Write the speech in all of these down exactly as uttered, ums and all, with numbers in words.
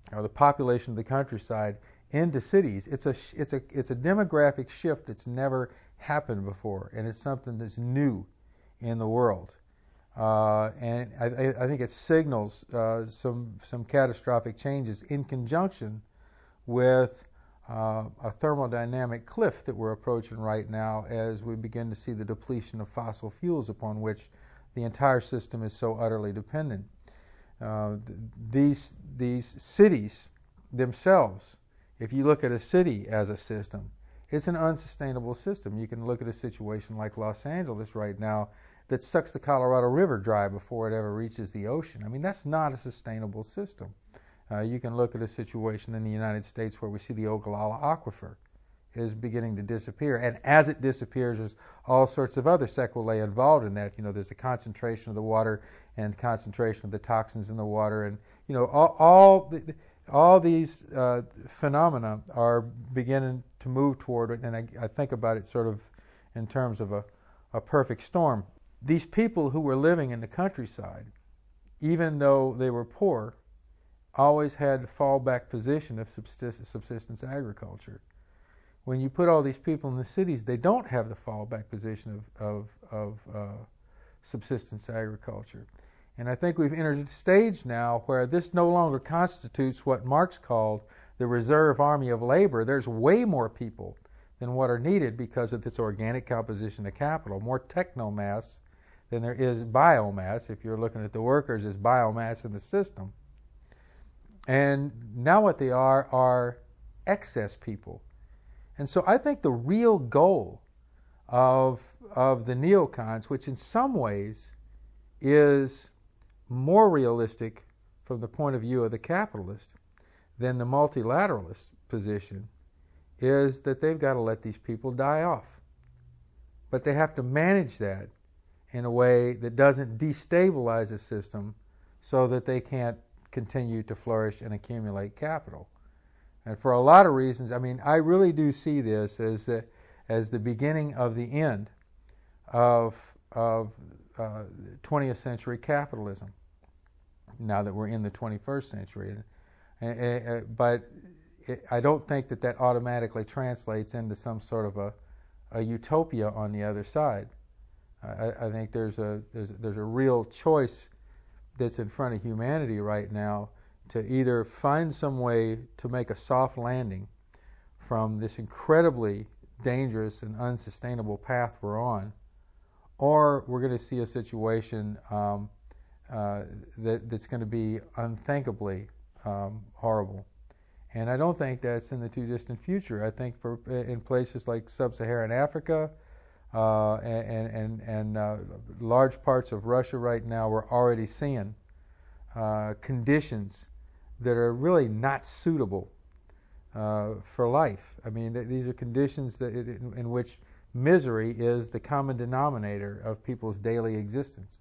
or the population of the countryside into cities. It's a it's a it's a demographic shift that's never happened before, and it's something that's new in the world. Uh, and I, I think it signals uh, some some catastrophic changes in conjunction with uh, a thermodynamic cliff that we're approaching right now as we begin to see the depletion of fossil fuels upon which the entire system is so utterly dependent. Uh, th- these these cities themselves, if you look at a city as a system, it's an unsustainable system. You can look at a situation like Los Angeles right now that sucks the Colorado River dry before it ever reaches the ocean. I mean, that's not a sustainable system. Uh, you can look at a situation in the United States where we see the Ogallala Aquifer is beginning to disappear. And as it disappears, there's all sorts of other sequelae involved in that. You know, there's a concentration of the water and concentration of the toxins in the water. And, you know, all, all, the, all these uh, phenomena are beginning to move toward, and I, I think about it sort of in terms of a, a perfect storm. These people who were living in the countryside, even though they were poor, always had the fallback position of subsistence agriculture. When you put all these people in the cities, they don't have the fallback position of, of, of uh, subsistence agriculture. And I think we've entered a stage now where this no longer constitutes what Marx called the reserve army of labor. There's way more people than what are needed because of this organic composition of capital, more technomass than there is biomass. If you're looking at the workers as biomass in the system. And now what they are are excess people. And so I think the real goal of, of the neocons, which in some ways is more realistic from the point of view of the capitalist than the multilateralist position, is that they've got to let these people die off. But they have to manage that in a way that doesn't destabilize the system so that they can't continue to flourish and accumulate capital. And for a lot of reasons, I mean, I really do see this as the, as the beginning of the end of, of uh, twentieth century capitalism, now that we're in the twenty-first century. And, uh, but it, I don't think that that automatically translates into some sort of a, a utopia on the other side. I, I think there's a, there's, there's a real choice that's in front of humanity right now to either find some way to make a soft landing from this incredibly dangerous and unsustainable path we're on, or we're going to see a situation um, uh, that, that's going to be unthinkably um, horrible. And I don't think that's in the too distant future. I think for in places like sub-Saharan Africa uh, and, and, and uh, large parts of Russia right now, we're already seeing uh, conditions that are really not suitable uh, for life. I mean, th- these are conditions that it, in, in which misery is the common denominator of people's daily existence.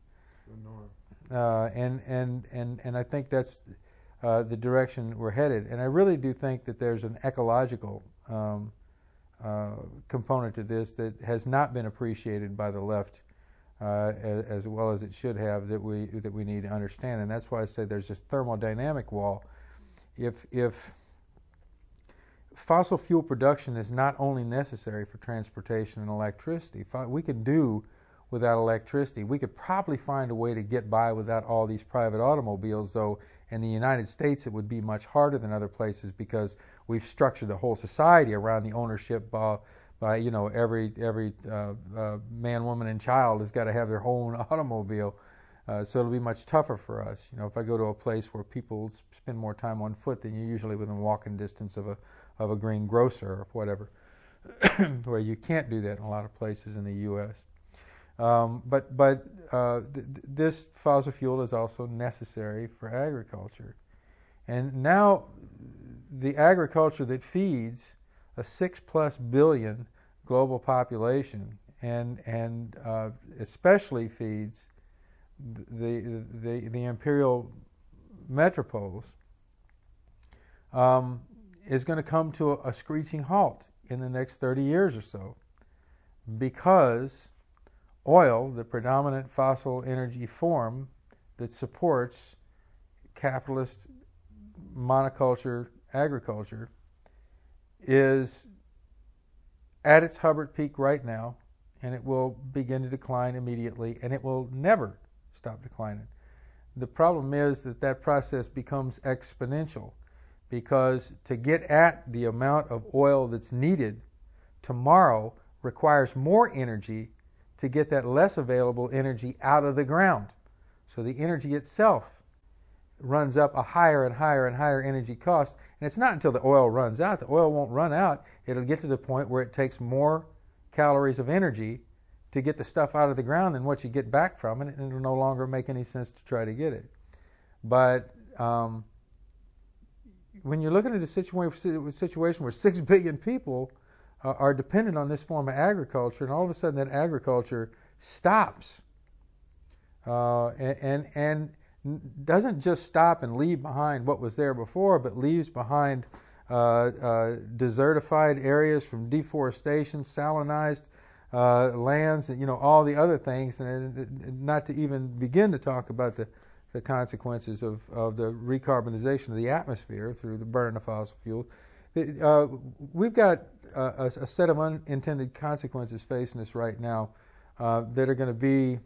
Uh, and, and, and, and I think that's uh, the direction we're headed. And I really do think that there's an ecological um, uh, component to this that has not been appreciated by the left uh, as, as well as it should have, that we that we need to understand. And that's why I say there's this thermodynamic wall. If if fossil fuel production is not only necessary for transportation and electricity, we could do without electricity. We could probably find a way to get by without all these private automobiles, though in the United States it would be much harder than other places because we've structured the whole society around the ownership by, by you know, every every uh, uh, man, woman, and child has got to have their own automobile. Uh, so it'll be much tougher for us. You know, if I go to a place where people spend more time on foot, then you're usually within walking distance of a of a green grocer or whatever, where you can't do that in a lot of places in the U S Um, but but uh, th- this fossil fuel is also necessary for agriculture. And now the agriculture that feeds a six plus billion global population and, and uh, especially feeds the, the, the imperial metropoles um, is going to come to a, a screeching halt in the next thirty years or so, because oil, the predominant fossil energy form that supports capitalist monoculture agriculture is at its Hubbert peak right now, and it will begin to decline immediately, and it will never stop declining. The problem is that that process becomes exponential, because to get at the amount of oil that's needed tomorrow requires more energy to get that less available energy out of the ground. So the energy itself runs up a higher and higher and higher energy cost, and it's not until the oil runs out. The oil won't run out. It'll get to the point where it takes more calories of energy to get the stuff out of the ground than what you get back from it, and it'll no longer make any sense to try to get it. But um, when you're looking at a situation, situation where six billion people uh, are dependent on this form of agriculture, and all of a sudden that agriculture stops, uh, and, and, and doesn't just stop and leave behind what was there before, but leaves behind uh, uh, desertified areas from deforestation, salinized uh, lands, and you know all the other things, and not to even begin to talk about the, the consequences of, of the recarbonization of the atmosphere through the burning of fossil fuels. Uh, we've got a, a set of unintended consequences facing us right now uh, that are going to be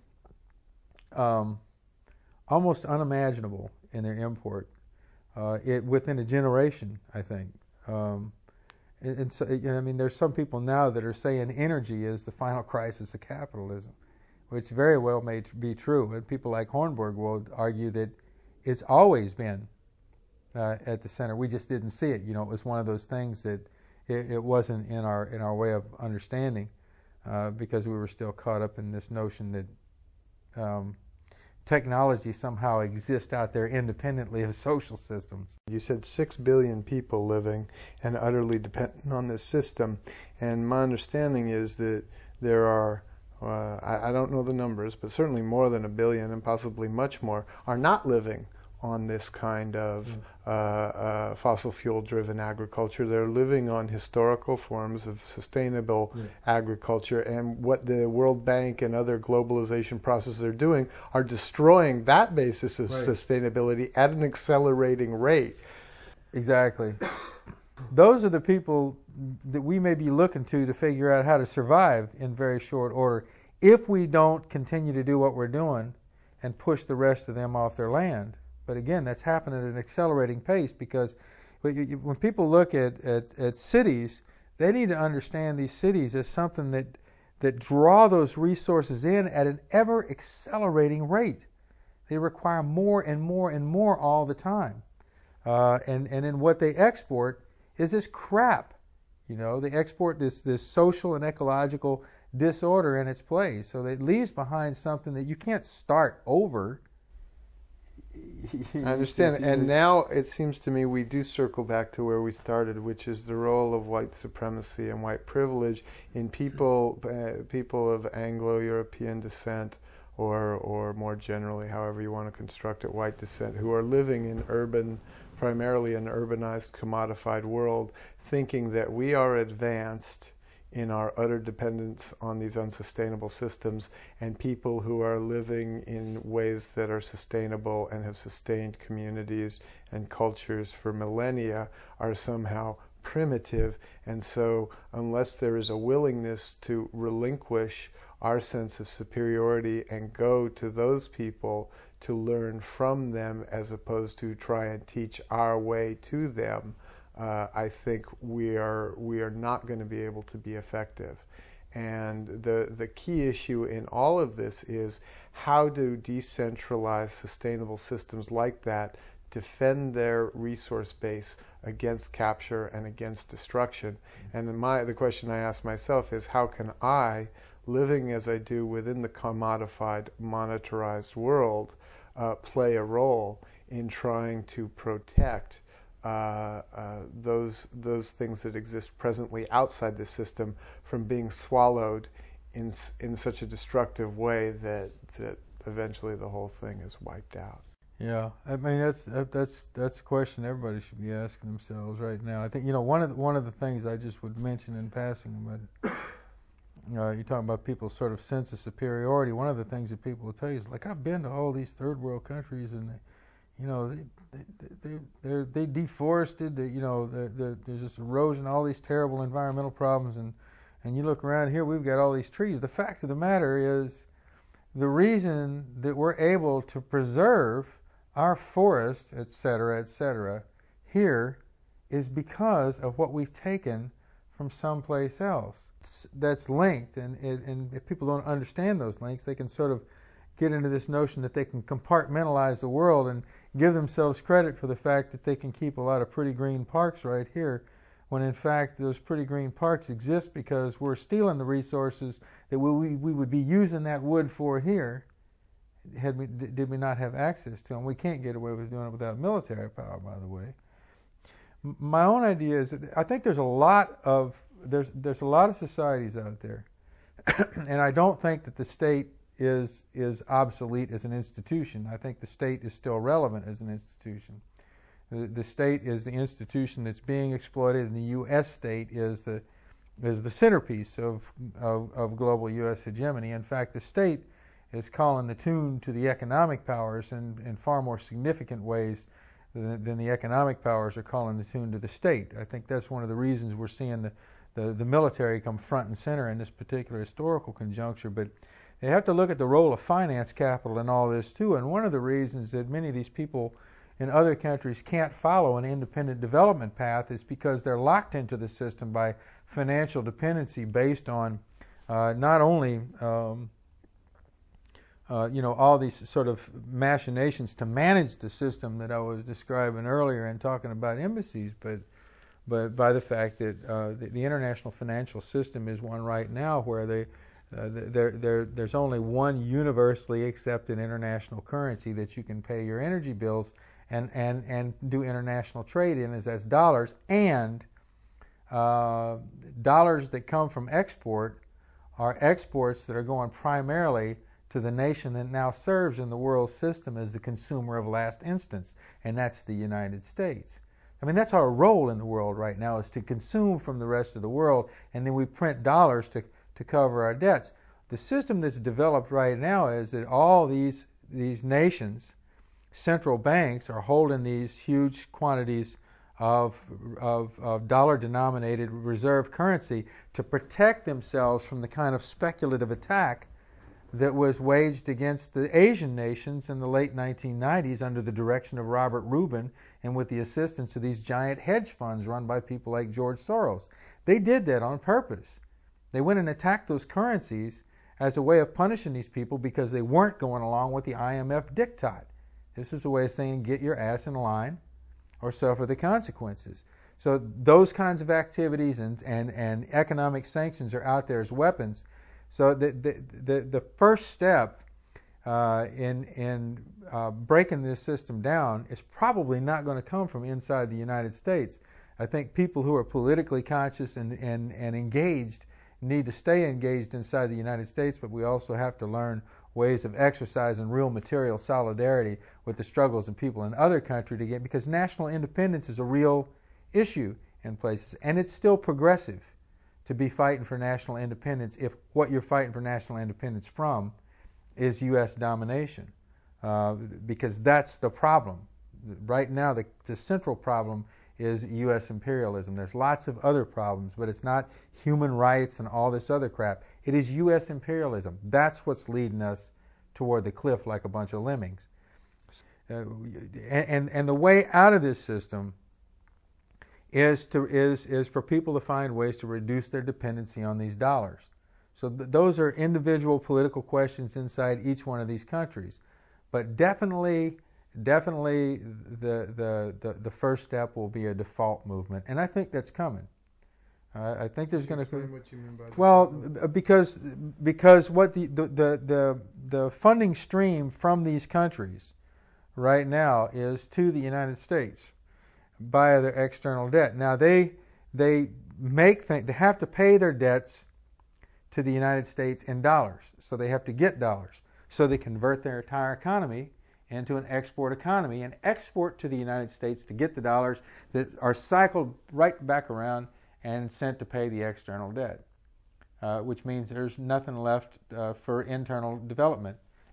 um, almost unimaginable in their import uh, it, within a generation, I think. Um, and, and so, you know, I mean, there's some people now that are saying energy is the final crisis of capitalism, which very well may be true. And people like Hornberg will argue that it's always been uh, at the center. We just didn't see it. You know, it was one of those things that it, it wasn't in our in our way of understanding uh, because we were still caught up in this notion that um, technology somehow exists out there independently of social systems. You said six billion people living and utterly dependent on this system, and my understanding is that there are, uh, I, I don't know the numbers, but certainly more than a billion and possibly much more are not living on this kind of mm. uh, uh, fossil fuel driven agriculture. They're living on historical forms of sustainable yeah. agriculture, and what the World Bank and other globalization processes are doing are destroying that basis of right. sustainability at an accelerating rate. Exactly. Those are the people that we may be looking to to figure out how to survive in very short order if we don't continue to do what we're doing and push the rest of them off their land. But again, that's happening at an accelerating pace, because when people look at, at, at cities, they need to understand these cities as something that, that draw those resources in at an ever accelerating rate. They require more and more and more all the time. Uh, and, and then what they export is this crap. You know, they export this, this social and ecological disorder in its place. So it leaves behind something that you can't start over. I understand. And now it seems to me we do circle back to where we started, which is the role of white supremacy and white privilege in people uh, people of Anglo-European descent, or or more generally, however you want to construct it, white descent, who are living in urban, primarily an urbanized, commodified world, thinking that we are advanced in our utter dependence on these unsustainable systems, and people who are living in ways that are sustainable and have sustained communities and cultures for millennia are somehow primitive. And so unless there is a willingness to relinquish our sense of superiority and go to those people to learn from them as opposed to try and teach our way to them, Uh, I think we are we are not going to be able to be effective. And the the key issue in all of this is how do decentralized sustainable systems like that defend their resource base against capture and against destruction. And my the question I ask myself is, how can I, living as I do within the commodified, monetarized world, uh, play a role in trying to protect Uh, uh, those those things that exist presently outside the system from being swallowed in in such a destructive way that that eventually the whole thing is wiped out. Yeah, I mean that's that, that's that's a question everybody should be asking themselves right now. I think you know one of the, one of the things I just would mention in passing about you know, you're talking about people's sort of sense of superiority. One of the things that people will tell you is like, I've been to all these third world countries and you know, they they they, they deforested. They, you know, the, the, there's this erosion, all these terrible environmental problems, and and you look around here, we've got all these trees. The fact of the matter is, the reason that we're able to preserve our forest, et cetera, et cetera, here is because of what we've taken from someplace else. It's, that's linked, and, it, and if people don't understand those links, they can sort of get into this notion that they can compartmentalize the world and give themselves credit for the fact that they can keep a lot of pretty green parks right here, when in fact those pretty green parks exist because we're stealing the resources that we, we, we would be using that wood for here had we, did we not have access to them. We can't get away with doing it without military power, by the way. M- my own idea is that I think there's a lot of there's there's a lot of societies out there, and I don't think that the state is is obsolete as an institution. I think the state is still relevant as an institution. The, the state is the institution that's being exploited, and the U S state is the is the centerpiece of of, of global U S hegemony. In fact, the state is calling the tune to the economic powers in, in far more significant ways than, than the economic powers are calling the tune to the state. I think that's one of the reasons we're seeing the, the, the military come front and center in this particular historical conjuncture. But they have to look at the role of finance capital in all this too. And one of the reasons that many of these people in other countries can't follow an independent development path is because they're locked into the system by financial dependency based on uh, not only um, Uh, you know, all these sort of machinations to manage the system that I was describing earlier and talking about embassies, but but by the fact that uh, the, the international financial system is one right now where they, uh, there, there, there's only one universally accepted international currency that you can pay your energy bills and, and, and do international trade in, is as dollars, and uh, dollars that come from export are exports that are going primarily to the nation that now serves in the world system as the consumer of last instance, and that's the United States. I mean, that's our role in the world right now, is to consume from the rest of the world, and then we print dollars to, to cover our debts. The system that's developed right now is that all these, these nations, central banks, are holding these huge quantities of, of, of dollar-denominated reserve currency to protect themselves from the kind of speculative attack that was waged against the Asian nations in the late nineteen nineties under the direction of Robert Rubin and with the assistance of these giant hedge funds run by people like George Soros. They did that on purpose. They went and attacked those currencies as a way of punishing these people because they weren't going along with the I M F diktat. This is a way of saying, get your ass in line or suffer the consequences. So those kinds of activities and, and, and economic sanctions are out there as weapons. So the, the, the, the first step uh, in, in uh, breaking this system down is probably not going to come from inside the United States. I think people who are politically conscious and, and, and engaged need to stay engaged inside the United States, but we also have to learn ways of exercising real material solidarity with the struggles of people in other countries to get, because national independence is a real issue in places, and it's still progressive to be fighting for national independence if what you're fighting for national independence from is U S domination, uh, because that's the problem. Right now, the, the central problem is U S imperialism. There's lots of other problems, but it's not human rights and all this other crap. It is U S imperialism. That's what's leading us toward the cliff like a bunch of lemmings. Uh, and, and, and the way out of this system is to is is for people to find ways to reduce their dependency on these dollars. So th- those are individual political questions inside each one of these countries, but definitely, definitely the the the, the first step will be a default movement, and I think that's coming. Uh, I think there's going to Explain what you mean by well default. because because what the the, the the the funding stream from these countries right now is to the United States by their external debt. Now they they make th- they have to pay their debts to the United States in dollars, so they have to get dollars. So they convert their entire economy into an export economy and export to the United States to get the dollars that are cycled right back around and sent to pay the external debt, uh, which means there's nothing left uh, for internal development.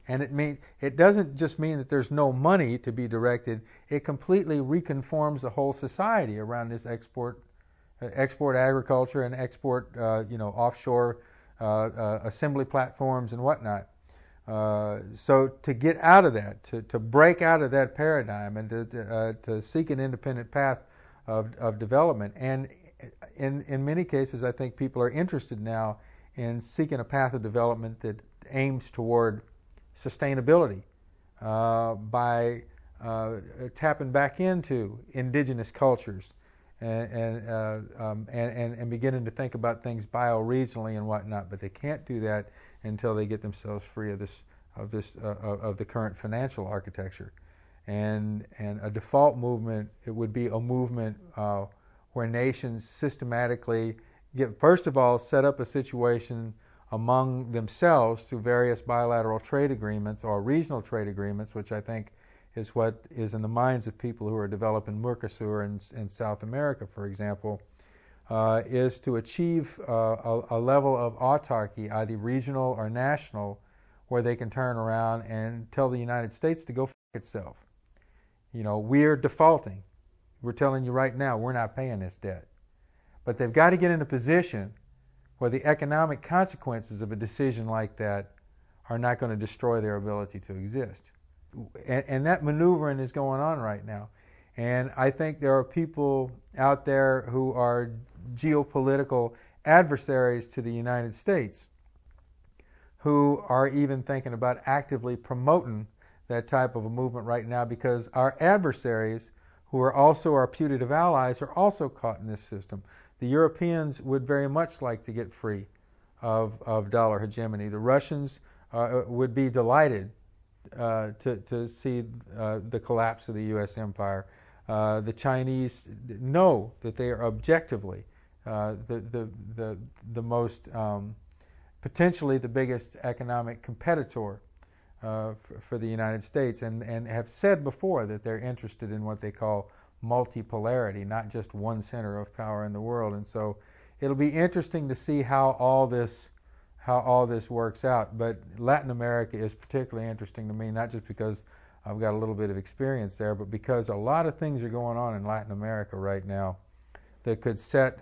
And it mean, it doesn't just mean that there's no money to be directed. It completely reconforms the whole society around this export, uh, export agriculture and export, uh, you know, offshore uh, uh, assembly platforms and whatnot. Uh, so to get out of that, to, to break out of that paradigm and to, to, uh, to seek an independent path of, of development. And in, in many cases, I think people are interested now in seeking a path of development that aims toward sustainability uh, by uh, tapping back into indigenous cultures and and, uh, um, and and and beginning to think about things bioregionally and whatnot. But they can't do that until they get themselves free of this of this uh, of the current financial architecture. And and a default movement, it would be a movement uh, where nations systematically get, first of all, set up a situation among themselves through various bilateral trade agreements or regional trade agreements, which I think is what is in the minds of people who are developing Mercosur in, in South America, for example, uh, is to achieve uh, a, a level of autarky, either regional or national, where they can turn around and tell the United States to go f*** itself. You know, we're defaulting. We're telling you right now, we're not paying this debt. But they've got to get in a position where the economic consequences of a decision like that are not going to destroy their ability to exist. And, and that maneuvering is going on right now. And I think there are people out there who are geopolitical adversaries to the United States who are even thinking about actively promoting that type of a movement right now, because our adversaries, who are also our putative allies, are also caught in this system. The Europeans would very much like to get free of, of dollar hegemony. The Russians uh, would be delighted uh, to, to see uh, the collapse of the U S empire. Uh, the Chinese know that they are objectively uh, the, the, the, the most, um, potentially the biggest economic competitor uh, for, for the United States, and, and have said before that they're interested in what they call multipolarity, not just one center of power in the world. And so it'll be interesting to see how all this how all this works out. But Latin America is particularly interesting to me, not just because I've got a little bit of experience there, but because a lot of things are going on in Latin America right now that could set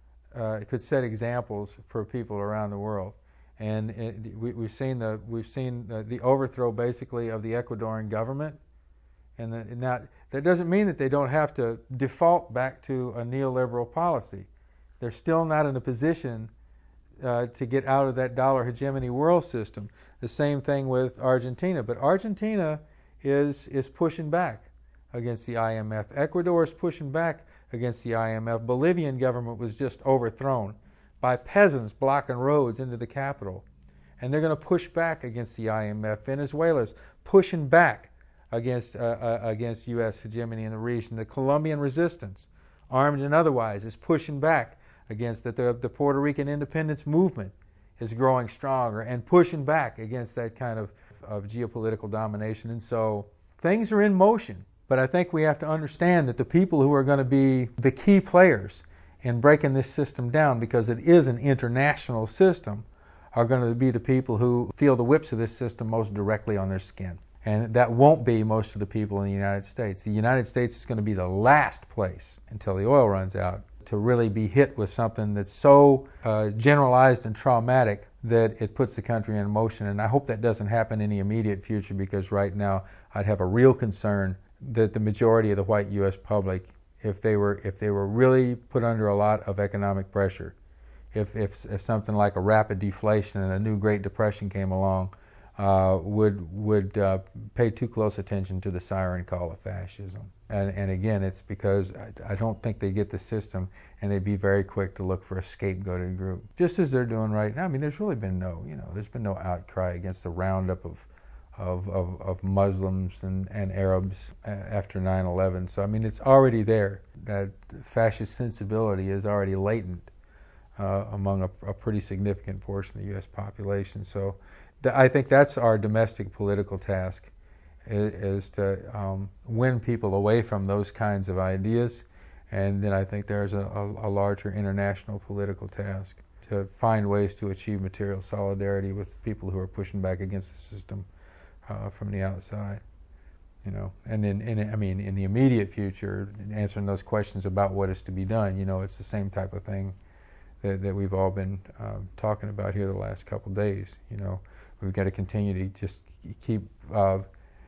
uh, could set examples for people around the world. And it, we, we've seen the we've seen the, the overthrow basically of the Ecuadorian government. And the, now, that doesn't mean that they don't have to default back to a neoliberal policy. They're still not in a position uh, to get out of that dollar hegemony world system. The same thing with Argentina. But Argentina is, is pushing back against the I M F. Ecuador is pushing back against the I M F. Bolivian government was just overthrown by peasants blocking roads into the capital. And they're going to push back against the I M F. Venezuela's pushing back against uh, uh, against U S hegemony in the region. The Colombian resistance, armed and otherwise, is pushing back against that. The, the Puerto Rican independence movement is growing stronger and pushing back against that kind of, of geopolitical domination. And so things are in motion. But I think we have to understand that the people who are going to be the key players in breaking this system down, because it is an international system, are going to be the people who feel the whips of this system most directly on their skin. And that won't be most of the people in the United States. The United States is going to be the last place, until the oil runs out, to really be hit with something that's so uh, generalized and traumatic that it puts the country in motion. And I hope that doesn't happen in the immediate future, because right now I'd have a real concern that the majority of the white U S public, if they were if they were really put under a lot of economic pressure, if if, if something like a rapid deflation and a new Great Depression came along, Uh, would would uh, pay too close attention to the siren call of fascism. And, and again, it's because I, I don't think they get the system, and they'd be very quick to look for a scapegoated group, just as they're doing right now. I mean, there's really been no, you know, there's been no outcry against the roundup of of, of, of Muslims and, and Arabs after nine eleven. So I mean, it's already there. That fascist sensibility is already latent uh, among a, a pretty significant portion of the U S population. So I think that's our domestic political task, is, is to um, win people away from those kinds of ideas. And then I think there's a, a, a larger international political task to find ways to achieve material solidarity with people who are pushing back against the system uh, from the outside. You know, and in, in I mean, in the immediate future, answering those questions about what is to be done, you know, it's the same type of thing that, that we've all been um, talking about here the last couple of days. You know, we've got to continue to just keep uh,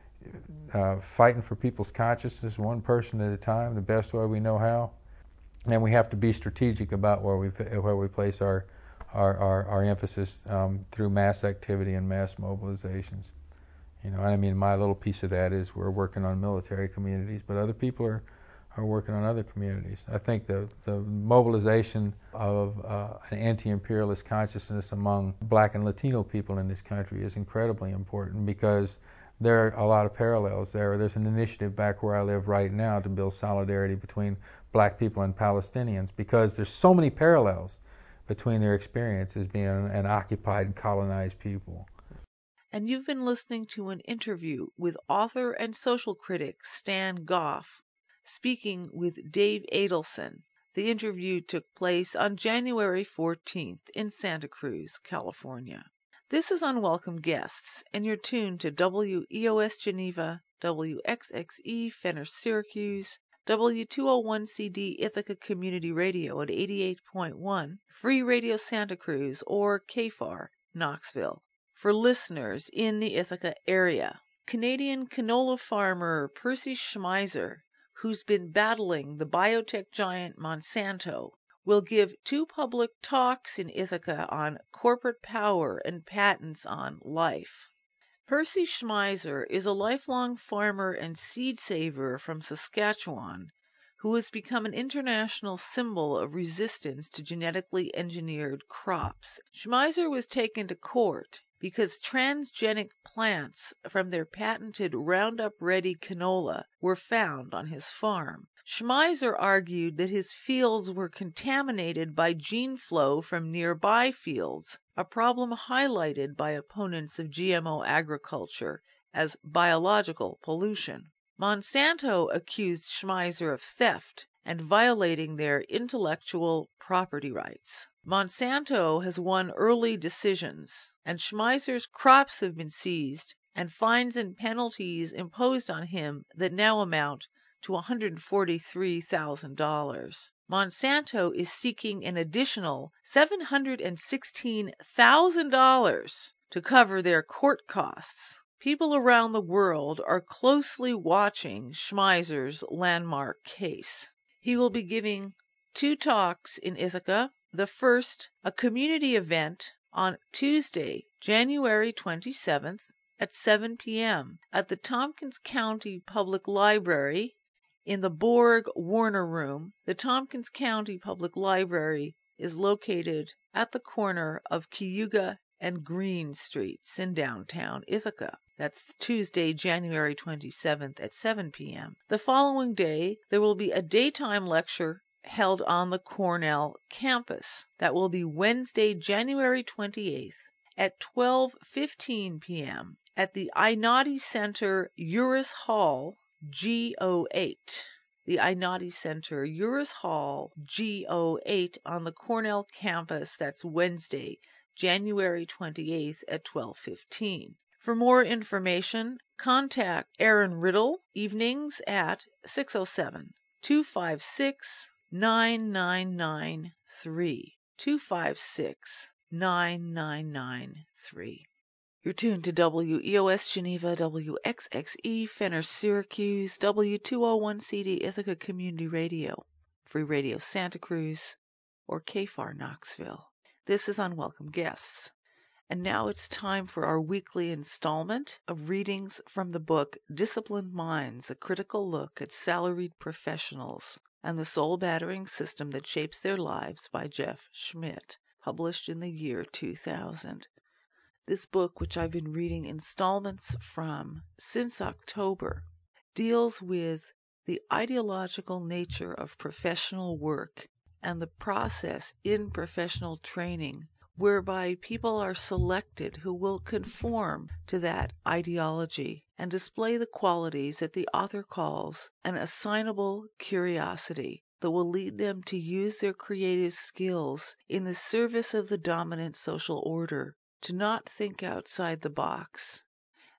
uh, fighting for people's consciousness, one person at a time, the best way we know how. And we have to be strategic about where we where we place our our our, our emphasis um, through mass activity and mass mobilizations. You know, I mean, my little piece of that is we're working on military communities, but other people are, are working on other communities. I think the, the mobilization of uh, an anti-imperialist consciousness among Black and Latino people in this country is incredibly important, because there are a lot of parallels there. There's an initiative back where I live right now to build solidarity between Black people and Palestinians, because there's so many parallels between their experiences being an occupied and colonized people. And you've been listening to an interview with author and social critic Stan Goff, speaking with Dave Adelson. The interview took place on January fourteenth in Santa Cruz, California. This is Unwelcome Guests, and you're tuned to W E O S Geneva, W X X E Fenner Syracuse, W two oh one C D Ithaca Community Radio at eighty-eight point one, Free Radio Santa Cruz, or K F A R, Knoxville. For listeners in the Ithaca area, Canadian canola farmer Percy Schmeiser, who's been battling the biotech giant Monsanto, will give two public talks in Ithaca on corporate power and patents on life. Percy Schmeiser is a lifelong farmer and seed saver from Saskatchewan who has become an international symbol of resistance to genetically engineered crops. Schmeiser was taken to court because transgenic plants from their patented Roundup-Ready canola were found on his farm. Schmeiser argued that his fields were contaminated by gene flow from nearby fields, a problem highlighted by opponents of G M O agriculture as biological pollution. Monsanto accused Schmeiser of theft and violating their intellectual property rights. Monsanto has won early decisions, and Schmeiser's crops have been seized and fines and penalties imposed on him that now amount to one hundred forty-three thousand dollars. Monsanto is seeking an additional seven hundred sixteen thousand dollars to cover their court costs. People around the world are closely watching Schmeiser's landmark case. He will be giving two talks in Ithaca. The first, a community event, on Tuesday, January twenty-seventh at seven p.m. at the Tompkins County Public Library in the Borg Warner Room. The Tompkins County Public Library is located at the corner of Cayuga and Green Streets in downtown Ithaca. That's Tuesday, January twenty-seventh at seven p.m. The following day, there will be a daytime lecture held on the Cornell campus. That will be Wednesday, January twenty-eighth at twelve fifteen p.m. at the Inati Center, Uris Hall, G O eight. The Inati Center, Uris Hall, G O eight on the Cornell campus. That's Wednesday, January twenty-eighth at twelve fifteen. For more information, contact Aaron Riddle, evenings at six oh seven, two five six, nine nine nine three. two five six, nine nine nine three. You're tuned to W E O S Geneva, W X X E Fenner Syracuse, W two oh one C D Ithaca Community Radio, Free Radio Santa Cruz, or K F A R Knoxville. This is Unwelcome Guests. And now it's time for our weekly installment of readings from the book Disciplined Minds, a critical look at salaried professionals and the soul-battering system that shapes their lives by Jeff Schmidt, published in the year two thousand. This book, which I've been reading installments from since October, deals with the ideological nature of professional work and the process in professional training whereby people are selected who will conform to that ideology and display the qualities that the author calls an assignable curiosity that will lead them to use their creative skills in the service of the dominant social order, to not think outside the box,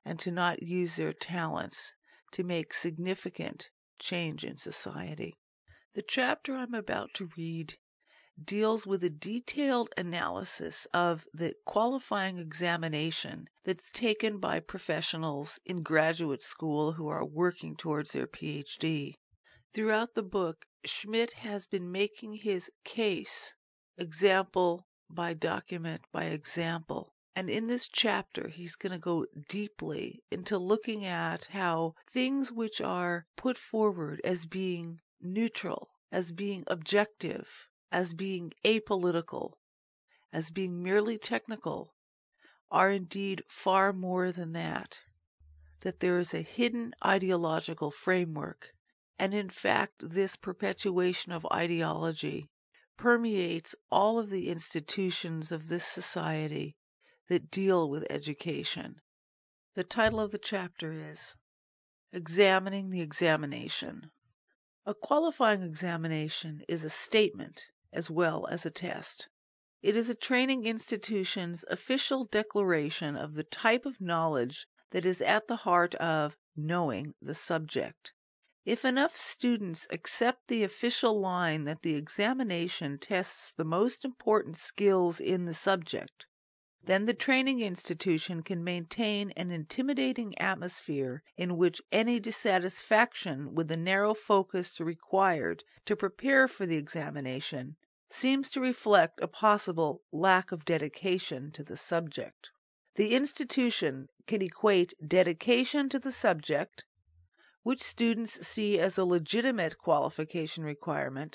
and to not use their talents to make significant change in society. The chapter I'm about to read deals with a detailed analysis of the qualifying examination that's taken by professionals in graduate school who are working towards their P H D. Throughout the book, Schmidt has been making his case, example by document by example. And in this chapter, he's going to go deeply into looking at how things which are put forward as being neutral, as being objective, as being apolitical, as being merely technical, are indeed far more than that. That there is a hidden ideological framework, and in fact this perpetuation of ideology permeates all of the institutions of this society that deal with education. The title of the chapter is Examining the Examination. A qualifying examination is a statement as well as a test. It is a training institution's official declaration of the type of knowledge that is at the heart of knowing the subject. If enough students accept the official line that the examination tests the most important skills in the subject, then the training institution can maintain an intimidating atmosphere in which any dissatisfaction with the narrow focus required to prepare for the examination seems to reflect a possible lack of dedication to the subject. The institution can equate dedication to the subject, which students see as a legitimate qualification requirement,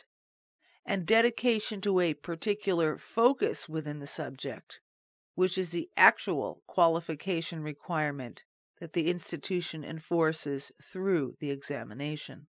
and dedication to a particular focus within the subject, which is the actual qualification requirement that the institution enforces through the examination.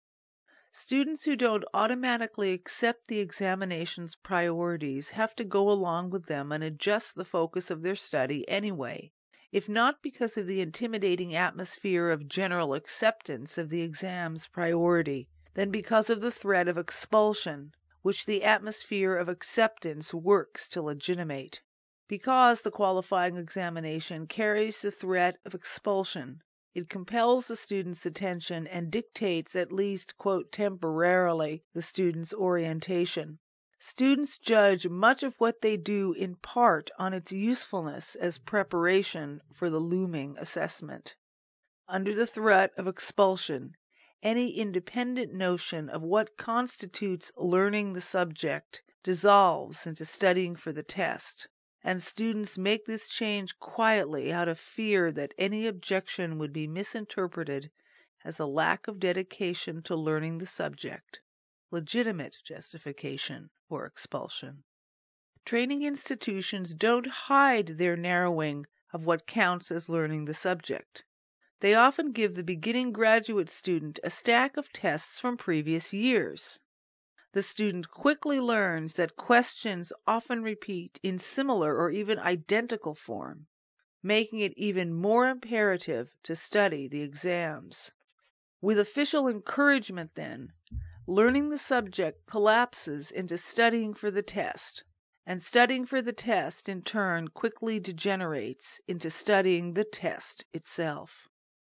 Students who don't automatically accept the examination's priorities have to go along with them and adjust the focus of their study anyway, if not because of the intimidating atmosphere of general acceptance of the exam's priority, then because of the threat of expulsion, which the atmosphere of acceptance works to legitimate. Because the qualifying examination carries the threat of expulsion, it compels the student's attention and dictates, at least, quote, temporarily, the student's orientation. Students judge much of what they do in part on its usefulness as preparation for the looming assessment. Under the threat of expulsion, any independent notion of what constitutes learning the subject dissolves into studying for the test, and students make this change quietly out of fear that any objection would be misinterpreted as a lack of dedication to learning the subject, legitimate justification for expulsion. Training institutions don't hide their narrowing of what counts as learning the subject. They often give the beginning graduate student a stack of tests from previous years. The student quickly learns that questions often repeat in similar or even identical form, making it even more imperative to study the exams. With official encouragement, then, learning the subject collapses into studying for the test, and studying for the test in turn quickly degenerates into studying the test itself.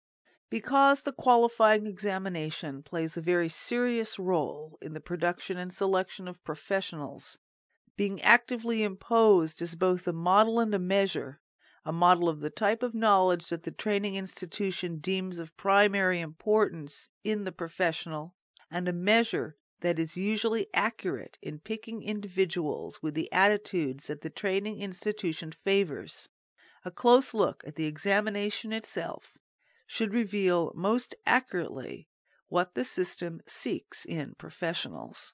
Because the qualifying examination plays a very serious role in the production and selection of professionals, being actively imposed as both a model and a measure, a model of the type of knowledge that the training institution deems of primary importance in the professional, and a measure that is usually accurate in picking individuals with the attitudes that the training institution favors. A close look at the examination itself should reveal most accurately what the system seeks in professionals.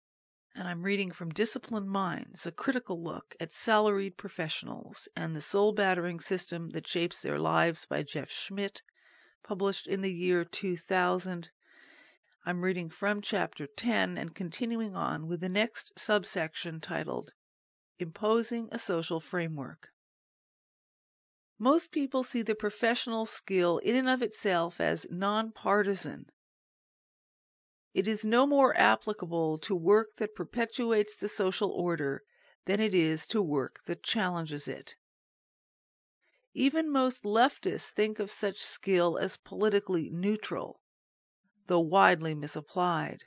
And I'm reading from Disciplined Minds, a critical look at salaried professionals and the soul-battering system that shapes their lives by Jeff Schmidt, published in the year two thousand. I'm reading from Chapter ten and continuing on with the next subsection titled, Imposing a Social Framework. Most people see the professional skill in and of itself as nonpartisan. It is no more applicable to work that perpetuates the social order than it is to work that challenges it. Even most leftists think of such skill as politically neutral, though widely misapplied.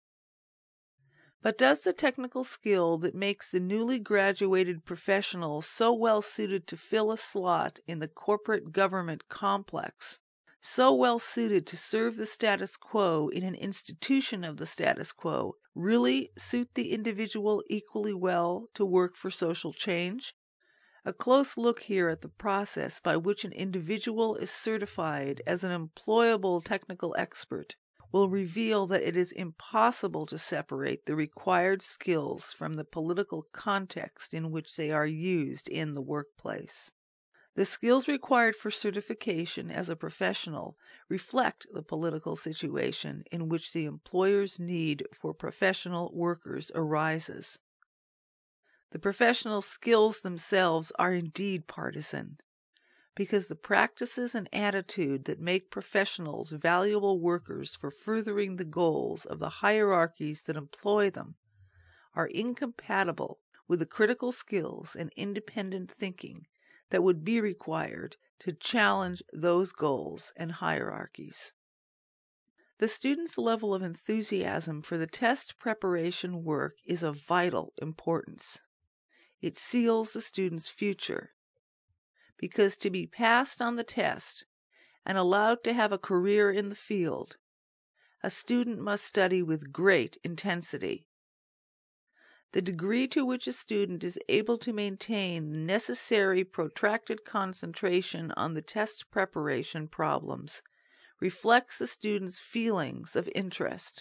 But does the technical skill that makes the newly graduated professional so well suited to fill a slot in the corporate government complex, so well suited to serve the status quo in an institution of the status quo, really suit the individual equally well to work for social change? A close look here at the process by which an individual is certified as an employable technical expert will reveal that it is impossible to separate the required skills from the political context in which they are used in the workplace. The skills required for certification as a professional reflect the political situation in which the employer's need for professional workers arises. The professional skills themselves are indeed partisan, because the practices and attitude that make professionals valuable workers for furthering the goals of the hierarchies that employ them are incompatible with the critical skills and independent thinking that would be required to challenge those goals and hierarchies. The student's level of enthusiasm for the test preparation work is of vital importance. It seals the student's future, because to be passed on the test and allowed to have a career in the field, a student must study with great intensity. The degree to which a student is able to maintain the necessary protracted concentration on the test preparation problems reflects the student's feelings of interest.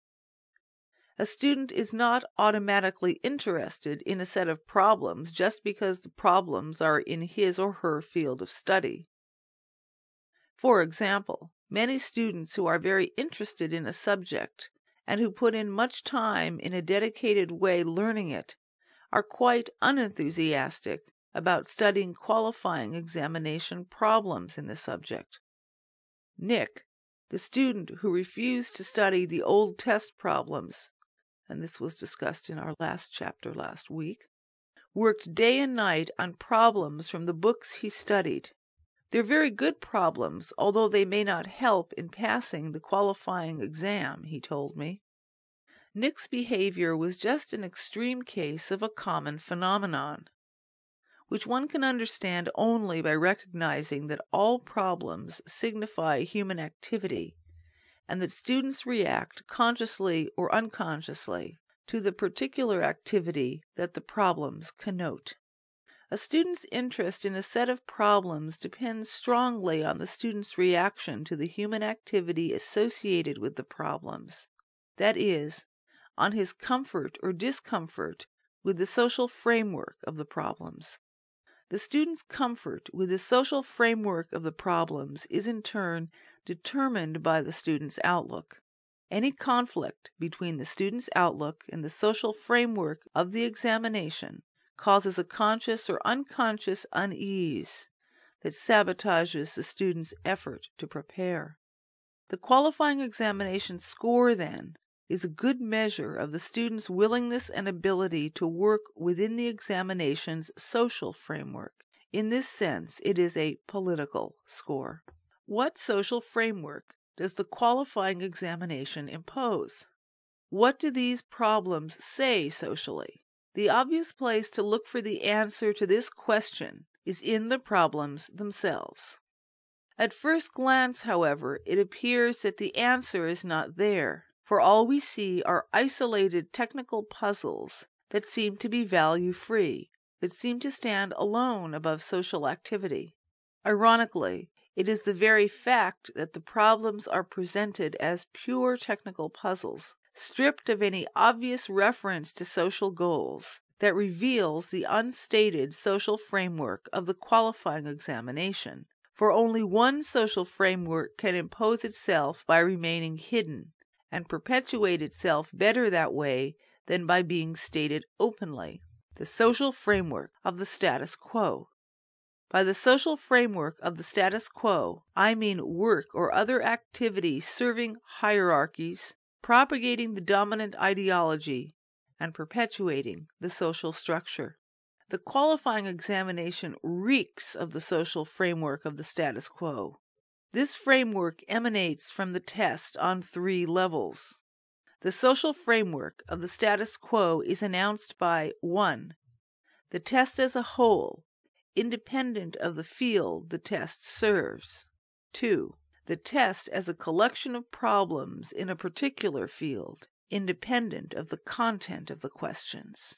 A student is not automatically interested in a set of problems just because the problems are in his or her field of study. For example, many students who are very interested in a subject and who put in much time in a dedicated way learning it are quite unenthusiastic about studying qualifying examination problems in the subject. Nick, the student who refused to study the old test problems, and this was discussed in our last chapter last week, worked day and night on problems from the books he studied. They're very good problems, although they may not help in passing the qualifying exam, he told me. Nick's behavior was just an extreme case of a common phenomenon, which one can understand only by recognizing that all problems signify human activity, and that students react consciously or unconsciously to the particular activity that the problems connote. A student's interest in a set of problems depends strongly on the student's reaction to the human activity associated with the problems, that is, on his comfort or discomfort with the social framework of the problems. The student's comfort with the social framework of the problems is in turn determined by the student's outlook. Any conflict between the student's outlook and the social framework of the examination causes a conscious or unconscious unease that sabotages the student's effort to prepare. The qualifying examination score, then, is a good measure of the student's willingness and ability to work within the examination's social framework. In this sense, it is a political score. What social framework does the qualifying examination impose? What do these problems say socially? The obvious place to look for the answer to this question is in the problems themselves. At first glance, however, it appears that the answer is not there, for all we see are isolated technical puzzles that seem to be value-free, that seem to stand alone above social activity. Ironically, it is the very fact that the problems are presented as pure technical puzzles, stripped of any obvious reference to social goals, that reveals the unstated social framework of the qualifying examination. For only one social framework can impose itself by remaining hidden, and perpetuate itself better that way than by being stated openly: the social framework of the status quo. By the social framework of the status quo, I mean work or other activity serving hierarchies, propagating the dominant ideology, and perpetuating the social structure. The qualifying examination reeks of the social framework of the status quo. This framework emanates from the test on three levels. The social framework of the status quo is announced by one. The test as a whole, independent of the field the test serves. two. The test as a collection of problems in a particular field, independent of the content of the questions.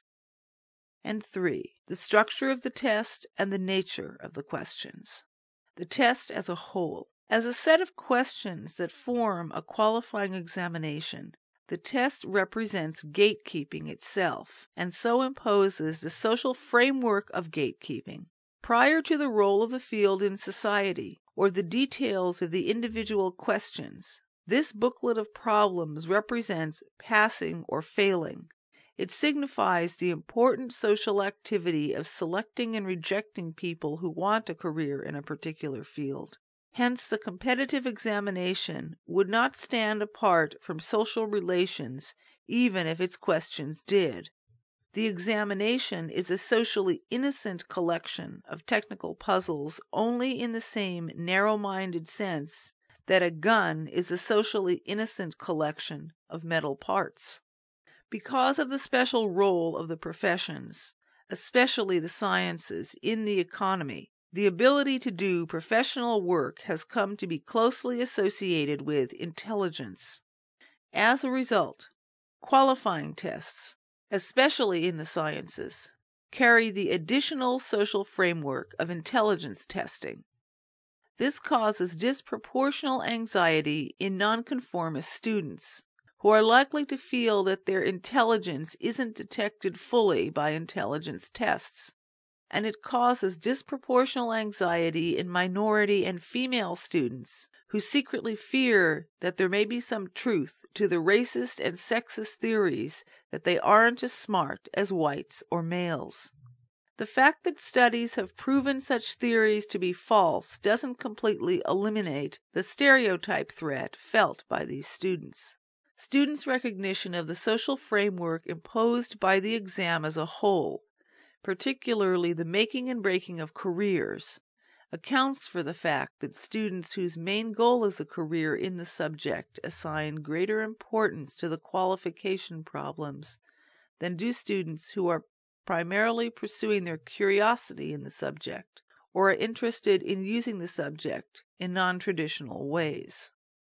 And three. The structure of the test and the nature of the questions. The test as a whole. As a set of questions that form a qualifying examination, the test represents gatekeeping itself, and so imposes the social framework of gatekeeping. Prior to the role of the field in society, or the details of the individual questions, this booklet of problems represents passing or failing. It signifies the important social activity of selecting and rejecting people who want a career in a particular field. Hence, the competitive examination would not stand apart from social relations, even if its questions did. The examination is a socially innocent collection of technical puzzles only in the same narrow-minded sense that a gun is a socially innocent collection of metal parts. Because of the special role of the professions, especially the sciences, in the economy, the ability to do professional work has come to be closely associated with intelligence. As a result, qualifying tests, especially in the sciences, carry the additional social framework of intelligence testing. This causes disproportional anxiety in nonconformist students, who are likely to feel that their intelligence isn't detected fully by intelligence tests, and it causes disproportional anxiety in minority and female students who secretly fear that there may be some truth to the racist and sexist theories that they aren't as smart as whites or males. The fact that studies have proven such theories to be false doesn't completely eliminate the stereotype threat felt by these students. Students' recognition of the social framework imposed by the exam as a whole, particularly the making and breaking of careers, accounts for the fact that students whose main goal is a career in the subject assign greater importance to the qualification problems than do students who are primarily pursuing their curiosity in the subject or are interested in using the subject in non-traditional ways.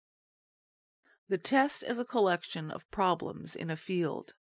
The test as a collection of problems in a field.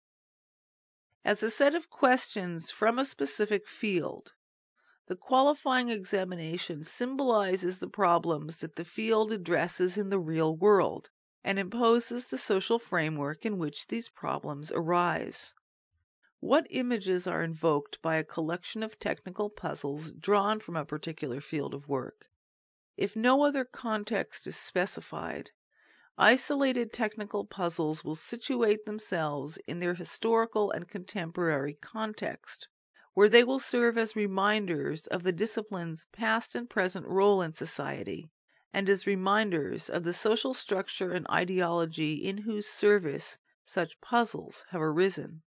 As a set of questions from a specific field, the qualifying examination symbolizes the problems that the field addresses in the real world and imposes the social framework in which these problems arise. What images are invoked by a collection of technical puzzles drawn from a particular field of work? If no other context is specified, isolated technical puzzles will situate themselves in their historical and contemporary context, where they will serve as reminders of the discipline's past and present role in society, and as reminders of the social structure and ideology in whose service such puzzles have arisen.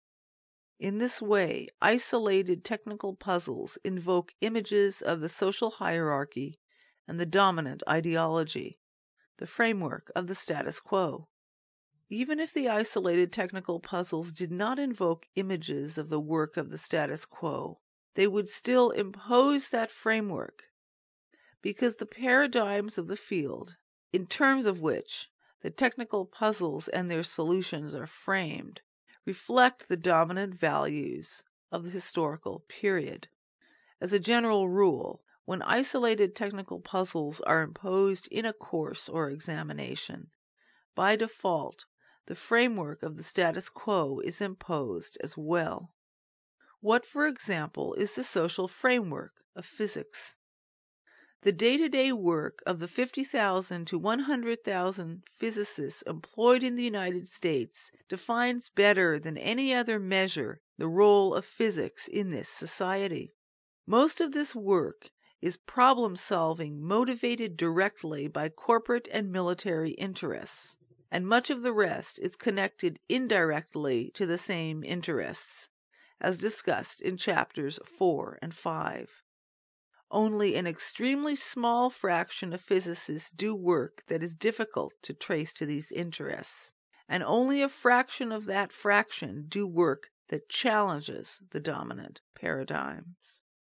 In this way, isolated technical puzzles invoke images of the social hierarchy and the dominant ideology, the framework of the status quo. Even if the isolated technical puzzles did not invoke images of the work of the status quo, they would still impose that framework, because the paradigms of the field, in terms of which the technical puzzles and their solutions are framed, reflect the dominant values of the historical period. As a general rule, when isolated technical puzzles are imposed in a course or examination, by default, the framework of the status quo is imposed as well. What, for example, is the social framework of physics? The day-to-day work of the fifty thousand to one hundred thousand physicists employed in the United States defines better than any other measure the role of physics in this society. Most of this work is problem-solving motivated directly by corporate and military interests, and much of the rest is connected indirectly to the same interests, as discussed in chapters four and five. Only an extremely small fraction of physicists do work that is difficult to trace to these interests, and only a fraction of that fraction do work that challenges the dominant paradigms.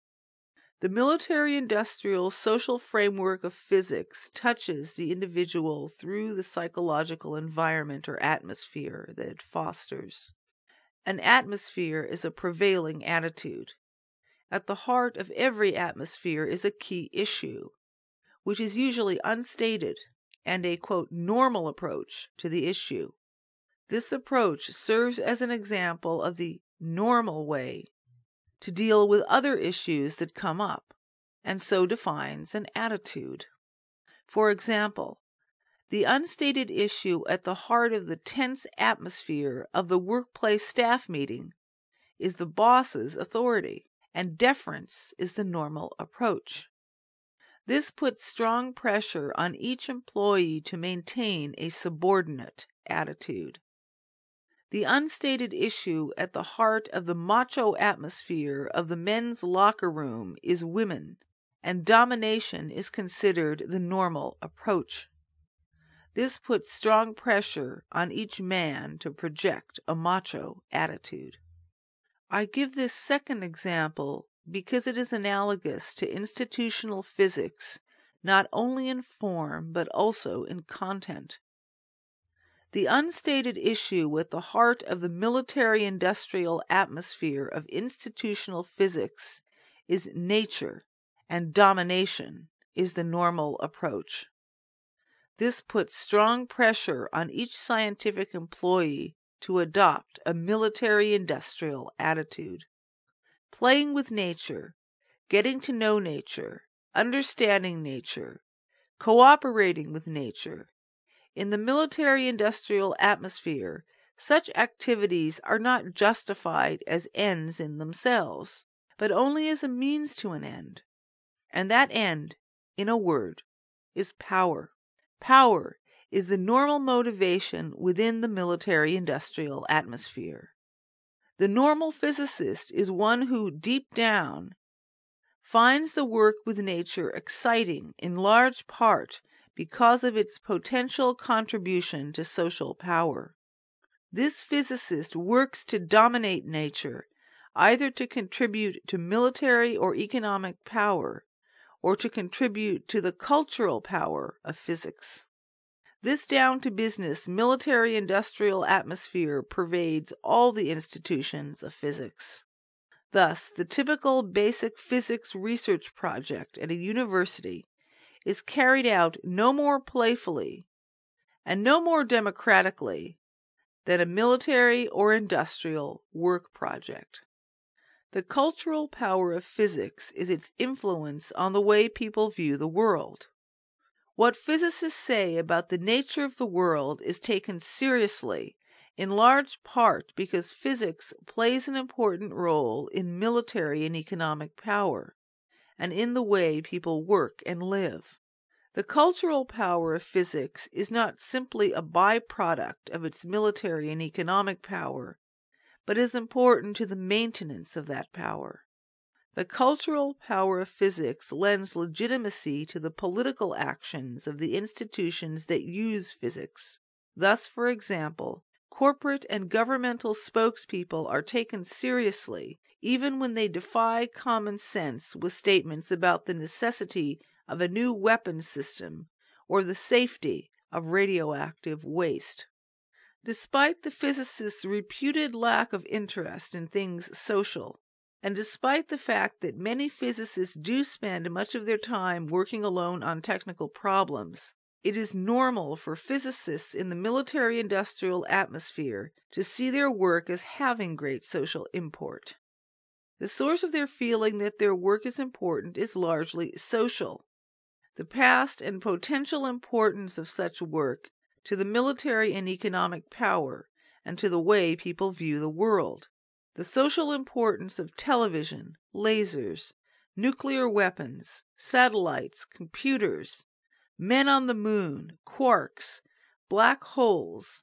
The military-industrial social framework of physics touches the individual through the psychological environment or atmosphere that it fosters. An atmosphere is a prevailing attitude. At the heart of every atmosphere is a key issue, which is usually unstated, and a, quote, normal approach to the issue. This approach serves as an example of the normal way to deal with other issues that come up, and so defines an attitude. For example, the unstated issue at the heart of the tense atmosphere of the workplace staff meeting is the boss's authority, and deference is the normal approach. This puts strong pressure on each employee to maintain a subordinate attitude. The unstated issue at the heart of the macho atmosphere of the men's locker room is women, and domination is considered the normal approach. This puts strong pressure on each man to project a macho attitude. I give this second example because it is analogous to institutional physics, not only in form but also in content. The unstated issue at the heart of the military-industrial atmosphere of institutional physics is nature, and domination is the normal approach. This puts strong pressure on each scientific employee to adopt a military-industrial attitude. Playing with nature, getting to know nature, understanding nature, cooperating with nature. In the military-industrial atmosphere, such activities are not justified as ends in themselves, but only as a means to an end. And that end, in a word, is power. Power is the normal motivation within the military-industrial atmosphere. The normal physicist is one who, deep down, finds the work with nature exciting in large part because of its potential contribution to social power. This physicist works to dominate nature, either to contribute to military or economic power, or to contribute to the cultural power of physics. This down-to-business military-industrial atmosphere pervades all the institutions of physics. Thus, the typical basic physics research project at a university is carried out no more playfully and no more democratically than a military or industrial work project. The cultural power of physics is its influence on the way people view the world. What physicists say about the nature of the world is taken seriously, in large part because physics plays an important role in military and economic power, and in the way people work and live. The cultural power of physics is not simply a byproduct of its military and economic power, but is important to the maintenance of that power. The cultural power of physics lends legitimacy to the political actions of the institutions that use physics. Thus, for example, corporate and governmental spokespeople are taken seriously even when they defy common sense with statements about the necessity of a new weapons system or the safety of radioactive waste. Despite the physicists' reputed lack of interest in things social, and despite the fact that many physicists do spend much of their time working alone on technical problems, it is normal for physicists in the military-industrial atmosphere to see their work as having great social import. The source of their feeling that their work is important is largely social. The past and potential importance of such work to the military and economic power, and to the way people view the world. The social importance of television, lasers, nuclear weapons, satellites, computers, men on the moon, quarks, black holes,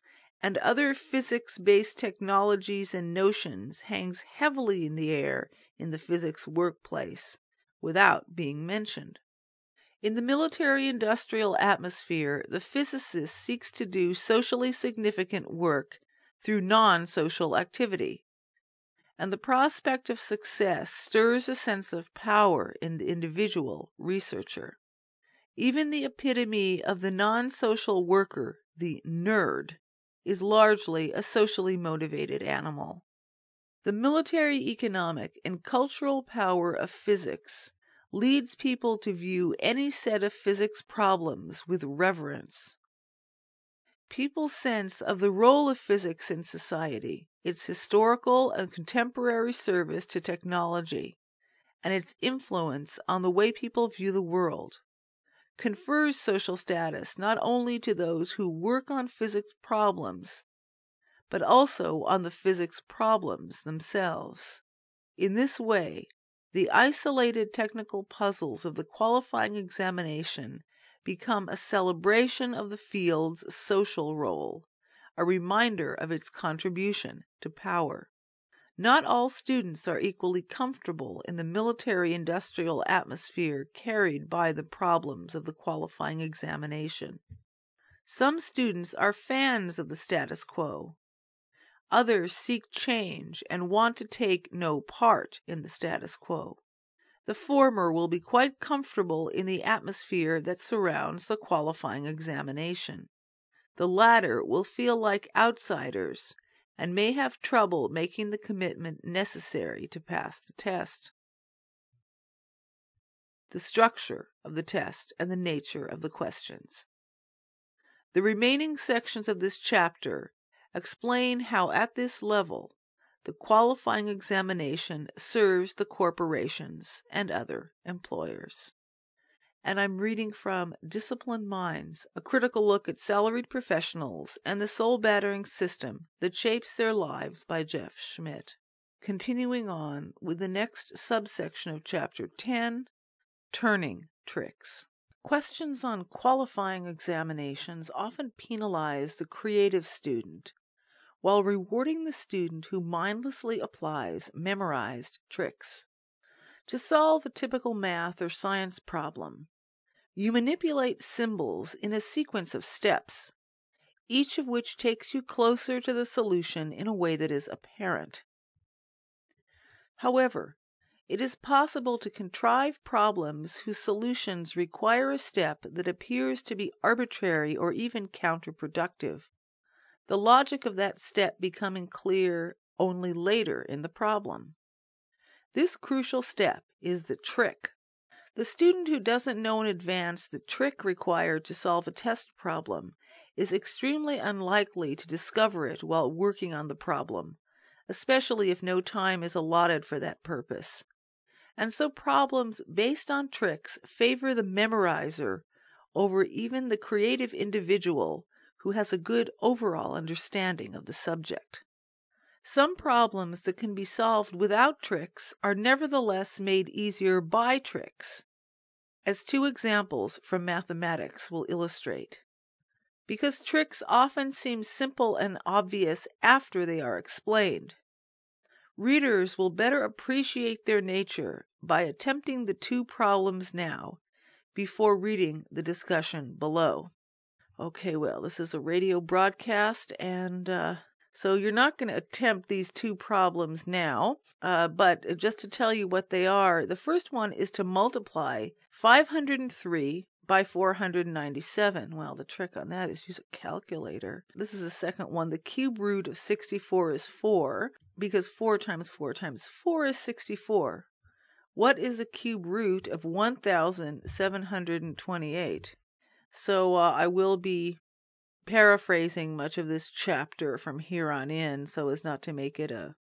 and other physics-based technologies and notions hangs heavily in the air in the physics workplace, without being mentioned. In the military-industrial atmosphere, the physicist seeks to do socially significant work through non-social activity, and the prospect of success stirs a sense of power in the individual researcher. Even the epitome of the non-social worker, the nerd, is largely a socially motivated animal. The military economic and cultural power of physics leads people to view any set of physics problems with reverence. People's sense of the role of physics in society, its historical and contemporary service to technology, and its influence on the way people view the world, confers social status not only to those who work on physics problems, but also on the physics problems themselves. In this way, the isolated technical puzzles of the qualifying examination become a celebration of the field's social role, a reminder of its contribution to power. Not all students are equally comfortable in the military-industrial atmosphere carried by the problems of the qualifying examination. Some students are fans of the status quo. Others seek change and want to take no part in the status quo. The former will be quite comfortable in the atmosphere that surrounds the qualifying examination. The latter will feel like outsiders and may have trouble making the commitment necessary to pass the test. The structure of the test and the nature of the questions. The remaining sections of this chapter explain how at this level the qualifying examination serves the corporations and other employers. And I'm reading from Disciplined Minds, a critical look at salaried professionals and the soul-battering system that shapes their lives by Jeff Schmidt. Continuing on with the next subsection of Chapter ten, Turning Tricks. Questions on qualifying examinations often penalize the creative student, while rewarding the student who mindlessly applies memorized tricks. To solve a typical math or science problem, you manipulate symbols in a sequence of steps, each of which takes you closer to the solution in a way that is apparent. However, it is possible to contrive problems whose solutions require a step that appears to be arbitrary or even counterproductive, the logic of that step becoming clear only later in the problem. This crucial step is the trick. The student who doesn't know in advance the trick required to solve a test problem is extremely unlikely to discover it while working on the problem, especially if no time is allotted for that purpose. And so problems based on tricks favor the memorizer over even the creative individual who has a good overall understanding of the subject. Some problems that can be solved without tricks are nevertheless made easier by tricks, as two examples from mathematics will illustrate. Because tricks often seem simple and obvious after they are explained, readers will better appreciate their nature by attempting the two problems now before reading the discussion below. Okay, well, this is a radio broadcast, and uh, so you're not going to attempt these two problems now, uh, but just to tell you what they are, the first one is to multiply five hundred three by four hundred ninety-seven. Well, the trick on that is use a calculator. This is the second one. The cube root of sixty-four is four, because four times four times four is sixty-four. What is the cube root of one thousand seven hundred twenty-eight? So uh, I will be paraphrasing much of this chapter from here on in so as not to make it a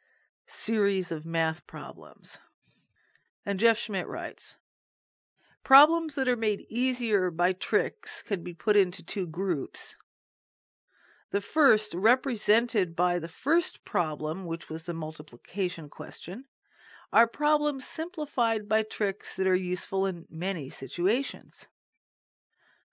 series of math problems. And Jeff Schmidt writes, problems that are made easier by tricks can be put into two groups. The first, represented by the first problem, which was the multiplication question, are problems simplified by tricks that are useful in many situations.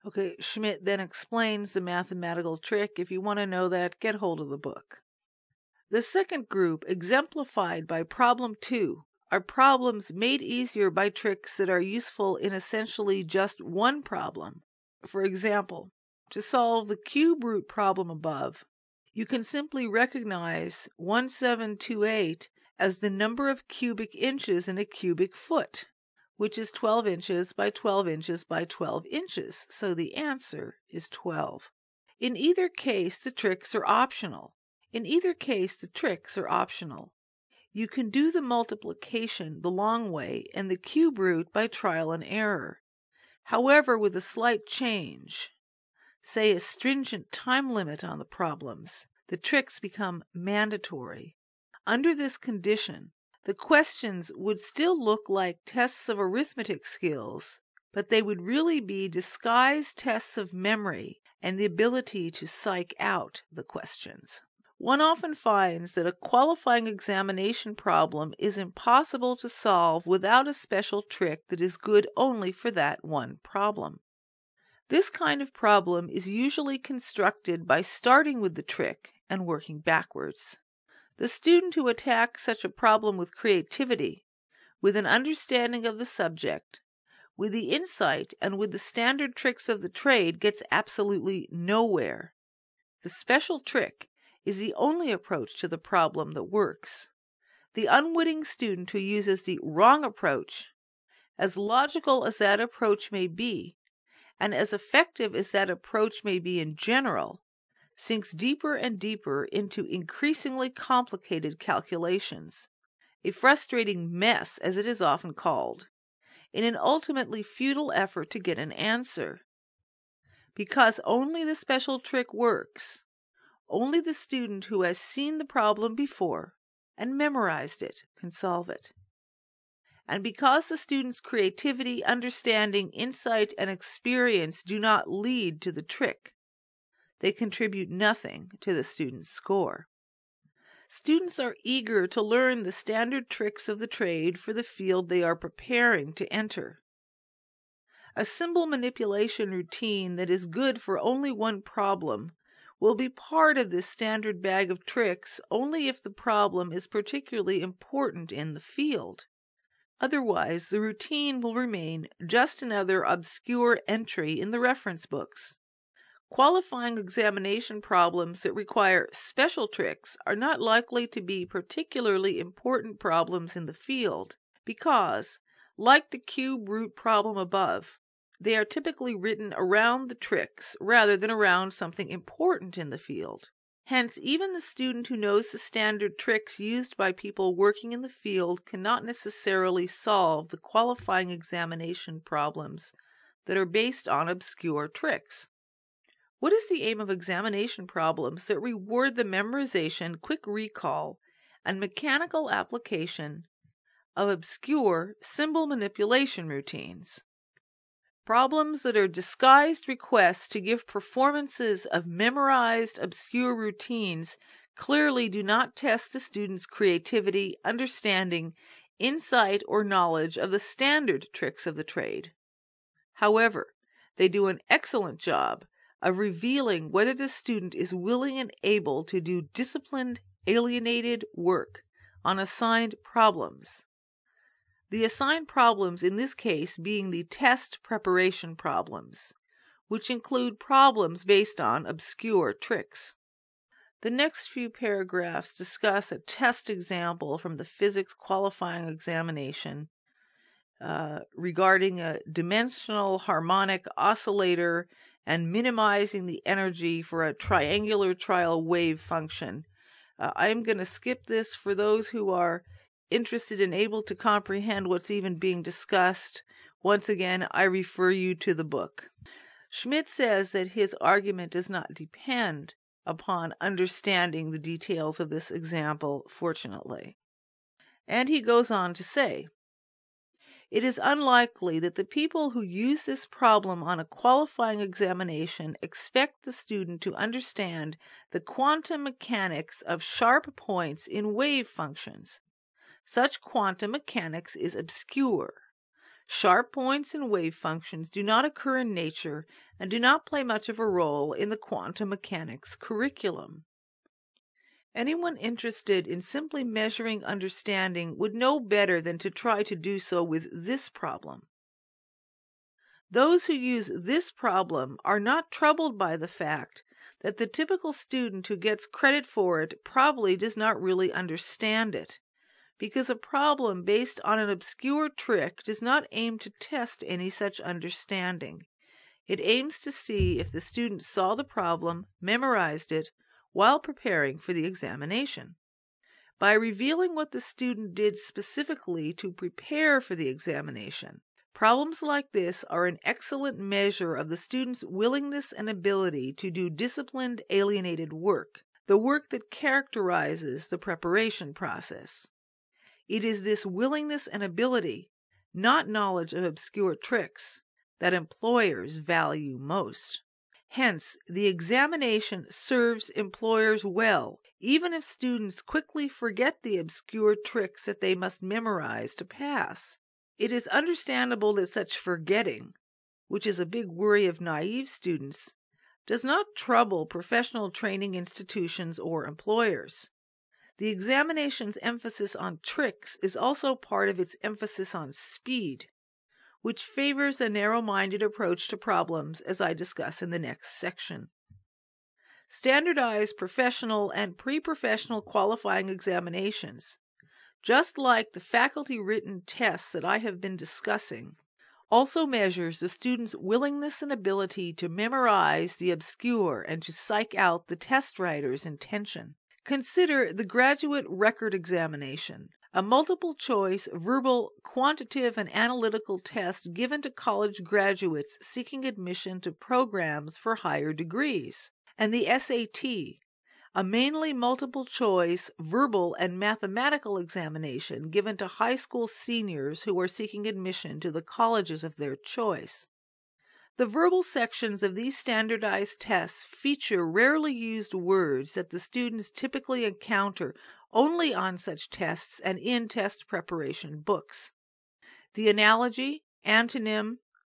Okay, Schmidt then explains the mathematical trick. If you want to know that, get hold of the book. The second group, exemplified by problem two, are problems made easier by tricks that are useful in essentially just one problem. For example, to solve the cube root problem above, you can simply recognize one seven two eight as the number of cubic inches in a cubic foot, which is twelve inches by twelve inches by twelve inches, so the answer is twelve. In either case, the tricks are optional. In either case, the tricks are optional. You can do the multiplication the long way and the cube root by trial and error. However, with a slight change, say a stringent time limit on the problems, the tricks become mandatory. Under this condition, the questions would still look like tests of arithmetic skills, but they would really be disguised tests of memory and the ability to psych out the questions. One often finds that a qualifying examination problem is impossible to solve without a special trick that is good only for that one problem. This kind of problem is usually constructed by starting with the trick and working backwards. The student who attacks such a problem with creativity, with an understanding of the subject, with the insight and with the standard tricks of the trade gets absolutely nowhere. The special trick is the only approach to the problem that works. The unwitting student who uses the wrong approach, as logical as that approach may be, and as effective as that approach may be in general, sinks deeper and deeper into increasingly complicated calculations, a frustrating mess as it is often called, in an ultimately futile effort to get an answer. Because only the special trick works, only the student who has seen the problem before and memorized it can solve it. And because the student's creativity, understanding, insight, and experience do not lead to the trick, they contribute nothing to the student's score. Students are eager to learn the standard tricks of the trade for the field they are preparing to enter. A symbol manipulation routine that is good for only one problem will be part of this standard bag of tricks only if the problem is particularly important in the field. Otherwise, the routine will remain just another obscure entry in the reference books. Qualifying examination problems that require special tricks are not likely to be particularly important problems in the field because, like the cube root problem above, they are typically written around the tricks rather than around something important in the field. Hence, even the student who knows the standard tricks used by people working in the field cannot necessarily solve the qualifying examination problems that are based on obscure tricks. What is the aim of examination problems that reward the memorization, quick recall, and mechanical application of obscure symbol manipulation routines? Problems that are disguised requests to give performances of memorized obscure routines clearly do not test the student's creativity, understanding, insight, or knowledge of the standard tricks of the trade. However, they do an excellent job of revealing whether the student is willing and able to do disciplined, alienated work on assigned problems. The assigned problems in this case being the test preparation problems, which include problems based on obscure tricks. The next few paragraphs discuss a test example from the physics qualifying examination uh, regarding a dimensional harmonic oscillator and minimizing the energy for a triangular trial wave function. Uh, I'm going to skip this for those who are interested and able to comprehend what's even being discussed. Once again, I refer you to the book. Schmidt says that his argument does not depend upon understanding the details of this example, fortunately. And he goes on to say, it is unlikely that the people who use this problem on a qualifying examination expect the student to understand the quantum mechanics of sharp points in wave functions. Such quantum mechanics is obscure. Sharp points and wave functions do not occur in nature and do not play much of a role in the quantum mechanics curriculum. Anyone interested in simply measuring understanding would know better than to try to do so with this problem. Those who use this problem are not troubled by the fact that the typical student who gets credit for it probably does not really understand it, because a problem based on an obscure trick does not aim to test any such understanding. It aims to see if the student saw the problem, memorized it, while preparing for the examination. By revealing what the student did specifically to prepare for the examination, problems like this are an excellent measure of the student's willingness and ability to do disciplined, alienated work, the work that characterizes the preparation process. It is this willingness and ability, not knowledge of obscure tricks, that employers value most. Hence, the examination serves employers well, even if students quickly forget the obscure tricks that they must memorize to pass. It is understandable that such forgetting, which is a big worry of naive students, does not trouble professional training institutions or employers. The examination's emphasis on tricks is also part of its emphasis on speed, which favors a narrow-minded approach to problems, as I discuss in the next section. Standardized professional and pre-professional qualifying examinations, just like the faculty-written tests that I have been discussing, also measures the student's willingness and ability to memorize the obscure and to psych out the test writer's intention. Consider the graduate record examination, a multiple-choice, verbal, quantitative, and analytical test given to college graduates seeking admission to programs for higher degrees, and the S A T, a mainly multiple-choice, verbal, and mathematical examination given to high school seniors who are seeking admission to the colleges of their choice. The verbal sections of these standardized tests feature rarely used words that the students typically encounter only on such tests and in test preparation books. The analogy, antonym,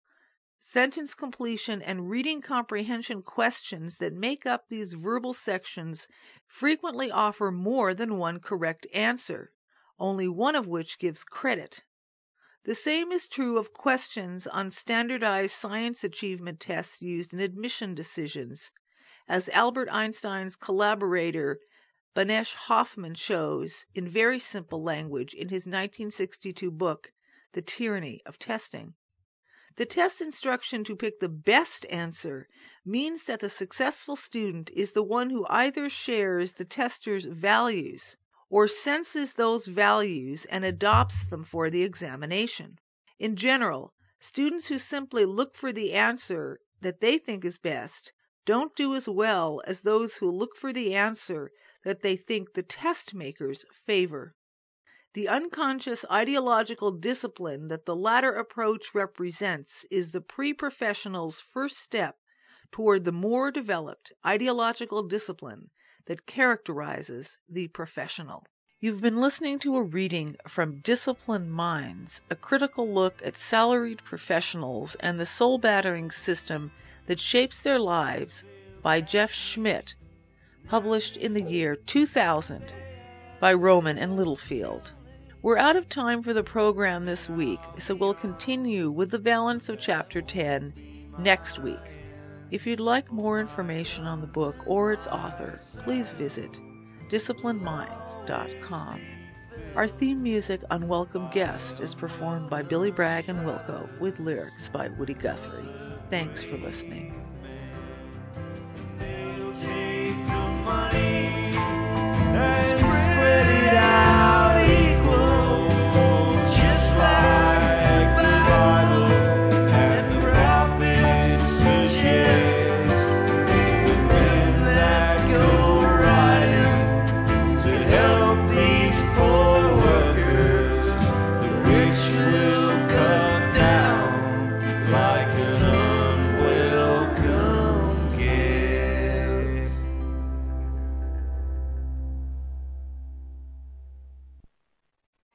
sentence completion, and reading comprehension questions that make up these verbal sections frequently offer more than one correct answer, only one of which gives credit. The same is true of questions on standardized science achievement tests used in admission decisions, as Albert Einstein's collaborator Banesh Hoffman shows in very simple language in his nineteen sixty-two book, The Tyranny of Testing. The test instruction to pick the best answer means that the successful student is the one who either shares the tester's values or senses those values and adopts them for the examination. In general, students who simply look for the answer that they think is best don't do as well as those who look for the answer that they think the test makers favor. The unconscious ideological discipline that the latter approach represents is the pre-professional's first step toward the more developed ideological discipline that characterizes the professional. You've been listening to a reading from Disciplined Minds, a critical look at salaried professionals and the soul-battering system that shapes their lives, by Jeff Schmidt, published in the year two thousand by Rowman and Littlefield. We're out of time for the program this week, so we'll continue with the balance of Chapter ten next week. If you'd like more information on the book or its author, please visit disciplined minds dot com. Our theme music, Unwelcome Guest, is performed by Billy Bragg and Wilco with lyrics by Woody Guthrie. Thanks for listening.